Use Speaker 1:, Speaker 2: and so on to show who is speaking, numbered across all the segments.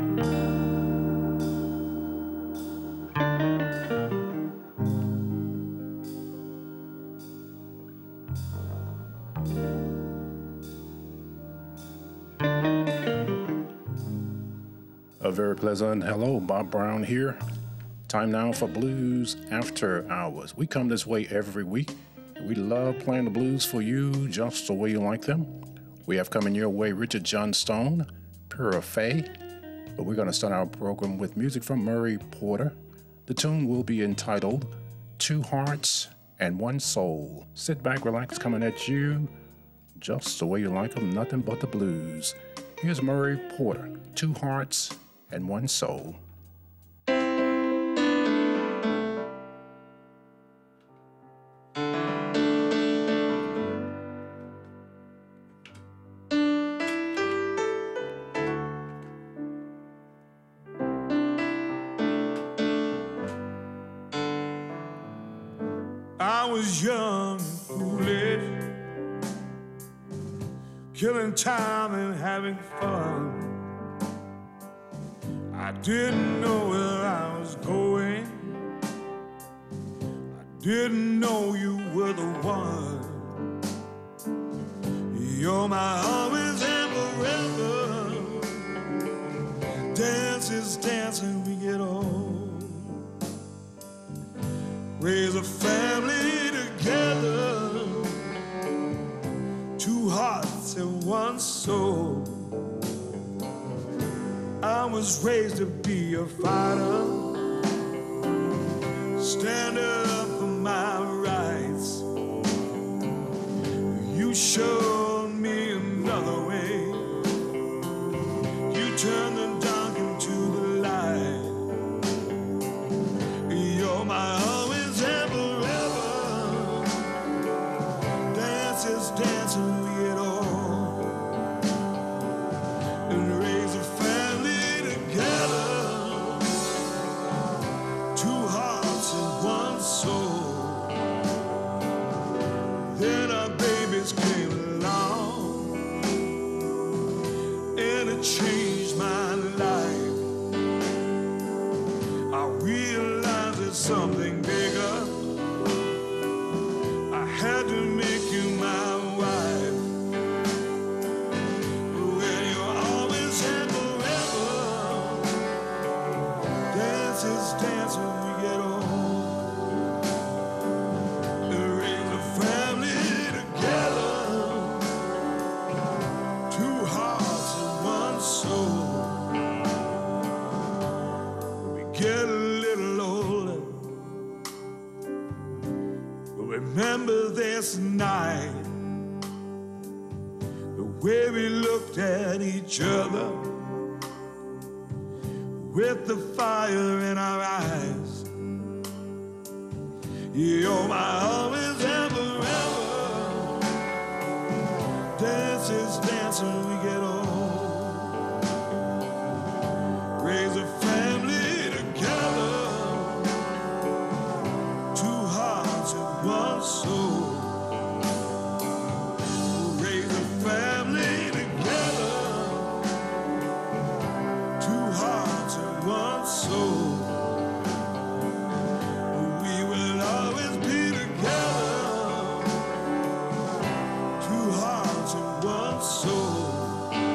Speaker 1: A very pleasant hello, Bob Brown here. Time now for Blues After Hours. We come this way every week. We love playing the blues for you just the way you like them. We have coming your way Richard Johnstone, Pura Fay, but we're going to start our program with music from Murray Porter. The tune will be entitled Two Hearts and One Soul. Sit back, relax, coming at you just the way you like them, nothing but the blues. Here's Murray Porter, Two Hearts and One Soul.
Speaker 2: I was young, foolish, killing time and having fun. I didn't know where I was going. I didn't know you were the one. You're my always and forever. Dance is dancing, we get old. Raise a family together. Two hearts and one soul. I was raised to be a fighter, stand up for my rights. You showed me another way. You turned the dark into the light. You're my always and forever. Dance is dancing, we get old. And raise a family together, two hearts and one soul. Then our babies came along, and it changed my life. I realized there's something bigger. I had to make you my wife. When you're always and is dancing, we get old. And raise a family together. Two hearts and one soul. We get a little older, but remember this night, the way we looked at each other, with the fire in our eyes. You're my always and forever. Dance is dancing, we get old. Raise a family together. Two hearts and one soul. Raise a family together. Two hearts and one soul. We will always be together. Two hearts and one soul.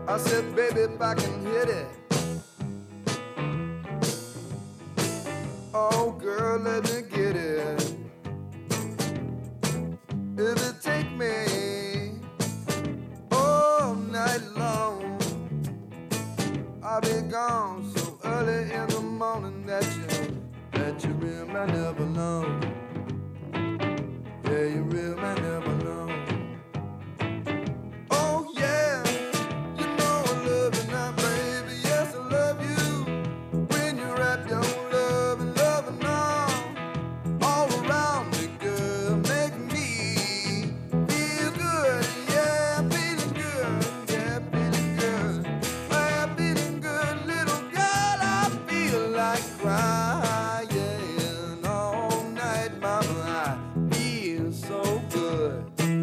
Speaker 3: I said, baby, if I can hit it. Oh, girl, let me get it. If it take me all night long, I'll be gone so early in the morning that you real man never know. Yeah, you real man never know. Oh yeah, you know I love you now, baby. Yes, I love you. When you wrap your love and all around me, girl, make me feel good. Yeah, feeling good. Yeah, feeling good. Yeah, feeling good, little girl. I feel like crying all night, mama. I feel so good.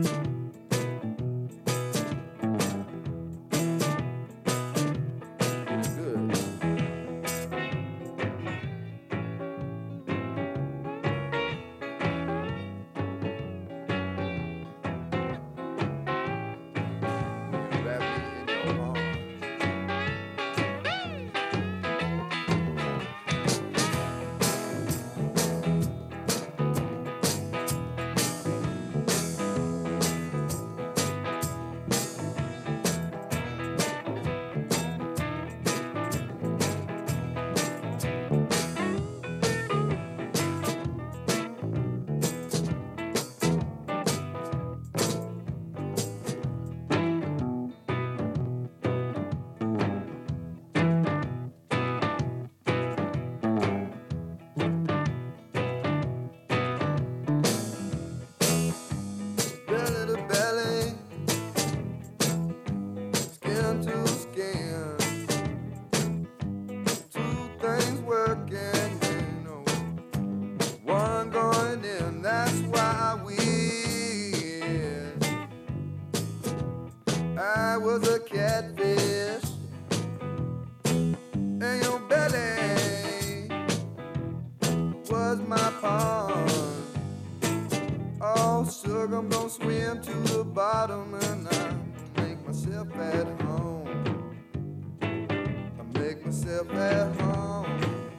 Speaker 3: I was a catfish and your belly was my pond. Oh, sugar, I'm gonna swim to the bottom and I make myself at home. I make myself at home.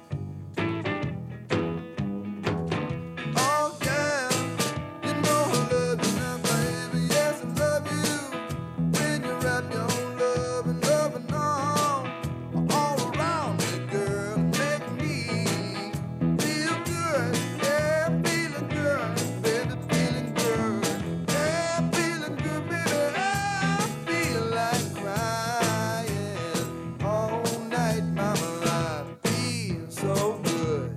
Speaker 3: Oh yeah, you know I love you now, baby. Yes, I love you. When you wrap your love and all around me, girl, make me feel good. Yeah, feeling good, baby, feeling good. Yeah, feeling good, baby. I feel like crying all night, mama. I feel so good.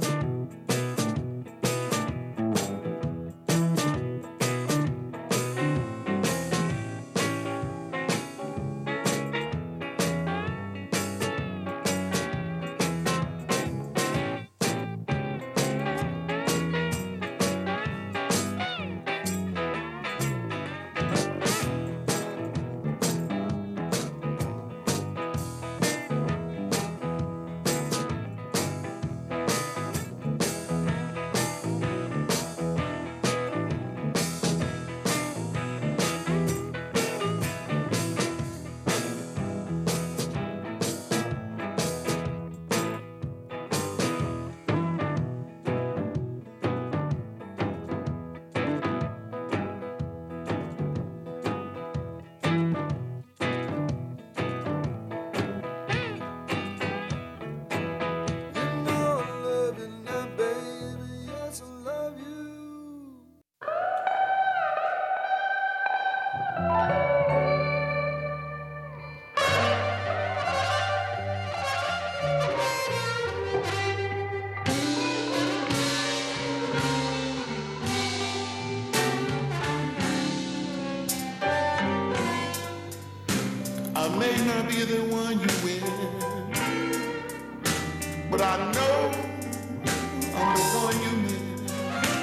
Speaker 2: I may not be the one you with, but I know I'm the one you miss.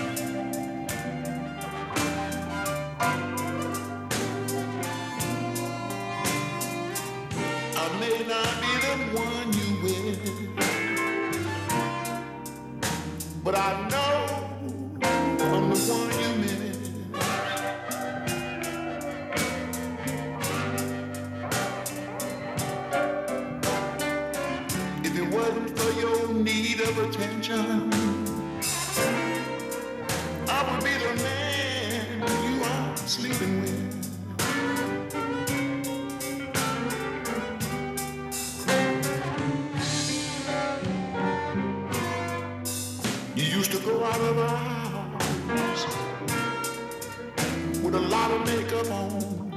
Speaker 2: I may not be the one you with, but I know I'm the one you miss. attention, I would be the man you are sleeping with. You used to go out of the house with a lot of makeup on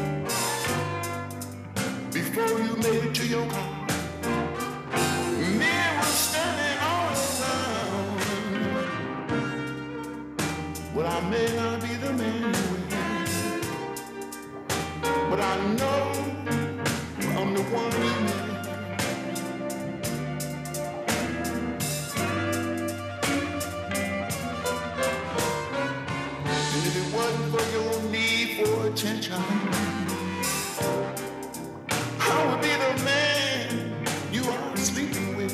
Speaker 2: before you made it to your car. Men were standing all around. Well, I may not be the man you with, but I know I'm the one you need. And if it wasn't for your need for attention, I would be the man you are sleeping with.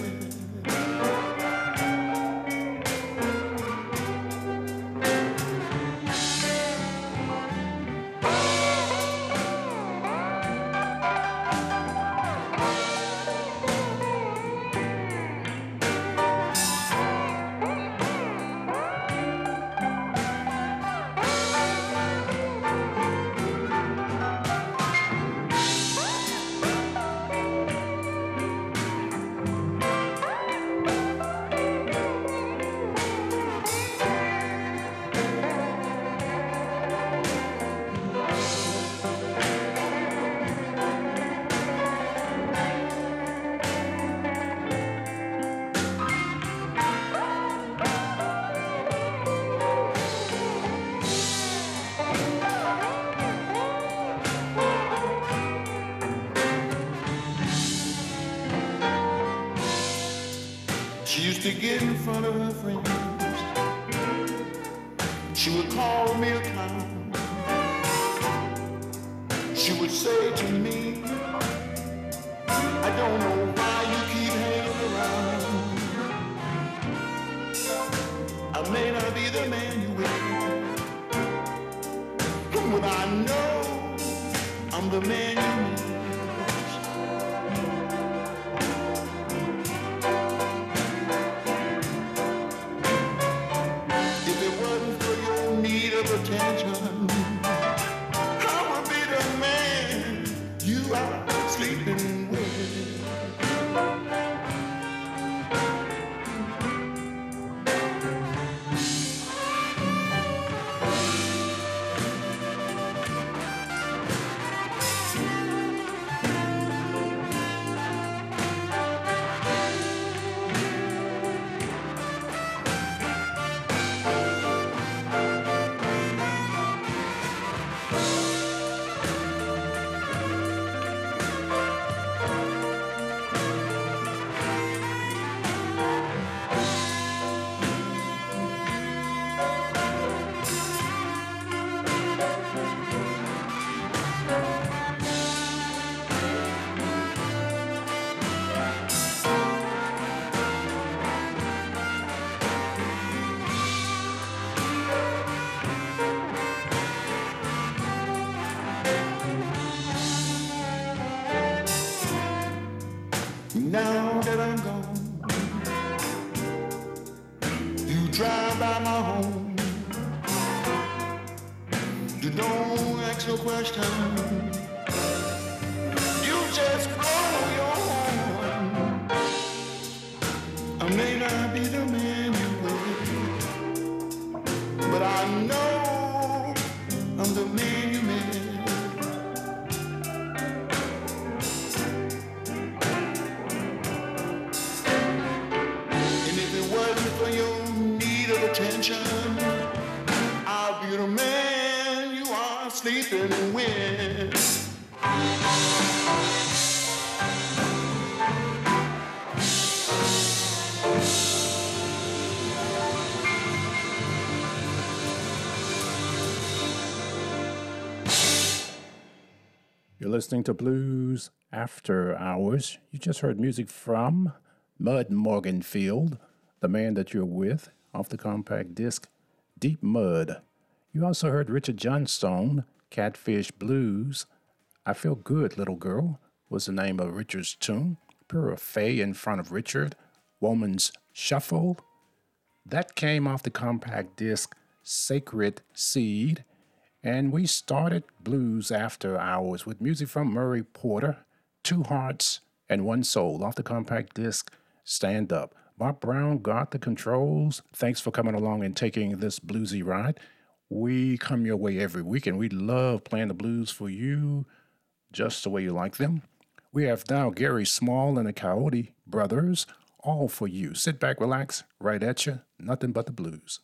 Speaker 2: She used to get in front of her friends. She would call me a clown. She would say to me, I don't know why you keep hanging around. I may not be the man you with, but I know I'm the man you need. Attention, I would be the man you are sleeping with. Now that I'm gone, you drive by my home. You don't ask no question. You just blow your horn. I may not be the man you with, but I know I'm the man you met. For your need of attention, I'll be the man you are sleeping with.
Speaker 1: You're listening to Blues After Hours. You just heard music from Mud Morganfield, the man that you're with, off the compact disc Deep Mud. You also heard Richard Johnstone, Catfish Blues. I Feel Good, Little Girl was the name of Richard's tune. Pure Fay in front of Richard Woman's Shuffle. That came off the compact disc Sacred Seed. And we started Blues After Hours with music from Murray Porter, Two Hearts and One Soul off the compact disc Stand Up. Bob Brown got the controls. Thanks for coming along and taking this bluesy ride. We come your way every week, and we love playing the blues for you just the way you like them. We have now Gary Small and the Coyote Brothers, all for you. Sit back, relax, right at you. Nothing but the blues.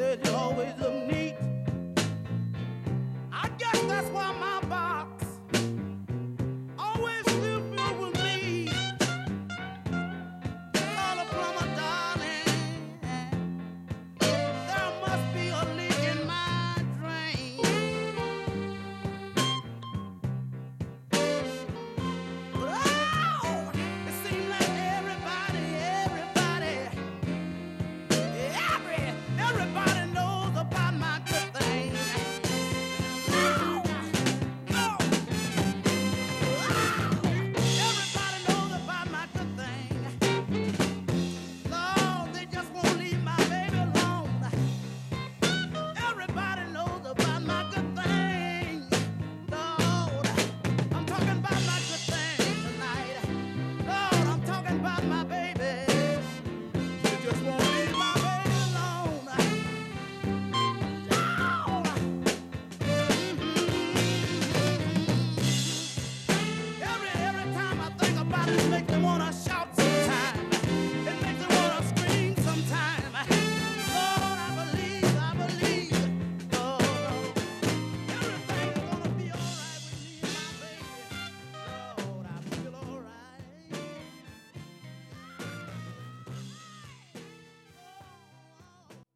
Speaker 4: said you always loved